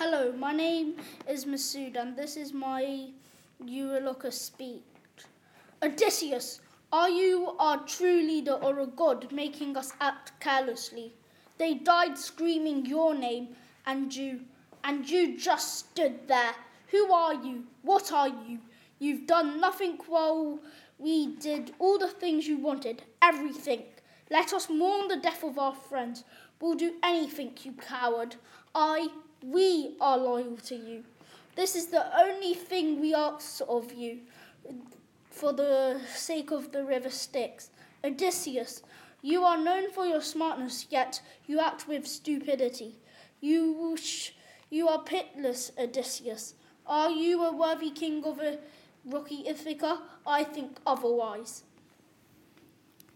Hello, my name is Masood and this is my Eurylochus speech. Odysseus, are you our true leader or a god making us act carelessly? They died screaming your name and you just stood there. Who are you? What are you? You've done nothing while we did all the things you wanted, everything. Let us mourn the death of our friends. We'll do anything, you coward. We are loyal to you. This is the only thing we ask of you for the sake of the river Styx. Odysseus, you are known for your smartness, yet you act with stupidity. You are pitiless, Odysseus. Are you a worthy king of a rocky Ithaca? I think otherwise.